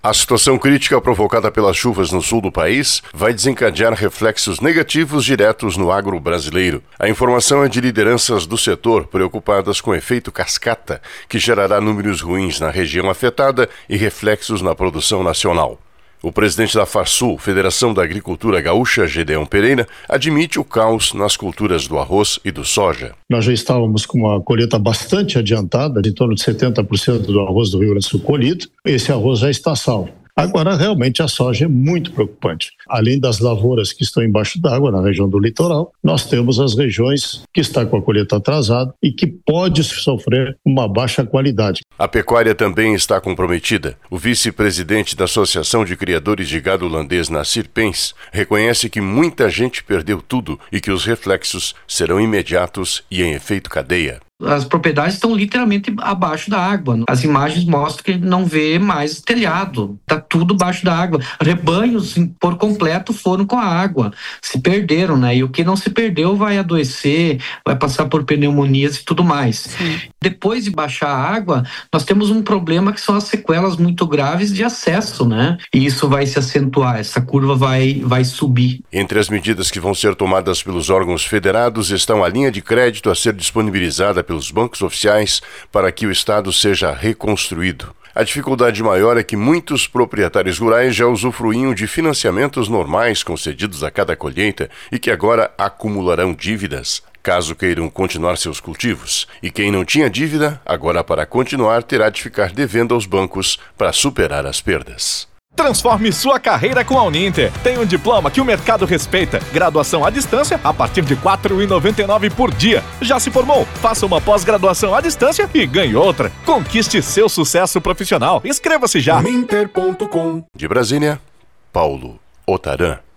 A situação crítica provocada pelas chuvas no sul do país vai desencadear reflexos negativos diretos no agro brasileiro. A informação é de lideranças do setor preocupadas com o efeito cascata, que gerará números ruins na região afetada e reflexos na produção nacional. O presidente da FASUL, Federação da Agricultura Gaúcha, Gedeão Pereira, admite o caos nas culturas do arroz e do soja. Nós já estávamos com uma colheita bastante adiantada, de torno de 70% do arroz do Rio Grande do Sul colhido. Esse arroz já está salvo. Agora, realmente, a soja é muito preocupante. Além das lavouras que estão embaixo d'água, na região do litoral, nós temos as regiões que estão com a colheita atrasada e que pode sofrer uma baixa qualidade. A pecuária também está comprometida. O vice-presidente da Associação de Criadores de Gado Holandês, Nassir Pens, reconhece que muita gente perdeu tudo e que os reflexos serão imediatos e em efeito cadeia. As propriedades estão literalmente abaixo da água. As imagens mostram que não vê mais telhado. Está tudo abaixo da água. Rebanhos por completo foram com a água. Se perderam, né? E o que não se perdeu vai adoecer, vai passar por pneumonias e tudo mais. Sim. Depois de baixar a água, nós temos um problema que são as sequelas muito graves de acesso, né? E isso vai se acentuar, essa curva vai subir. Entre as medidas que vão ser tomadas pelos órgãos federados estão a linha de crédito a ser disponibilizada pelos bancos oficiais para que o Estado seja reconstruído. A dificuldade maior é que muitos proprietários rurais já usufruíam de financiamentos normais concedidos a cada colheita e que agora acumularão dívidas, caso queiram continuar seus cultivos. E quem não tinha dívida, agora para continuar terá de ficar devendo aos bancos para superar as perdas. Transforme sua carreira com a Uninter. Tem um diploma que o mercado respeita. Graduação à distância a partir de R$ 4,99 por dia. Já se formou? Faça uma pós-graduação à distância e ganhe outra. Conquiste seu sucesso profissional. Inscreva-se já. Uninter.com. De Brasília, Paulo Otaran.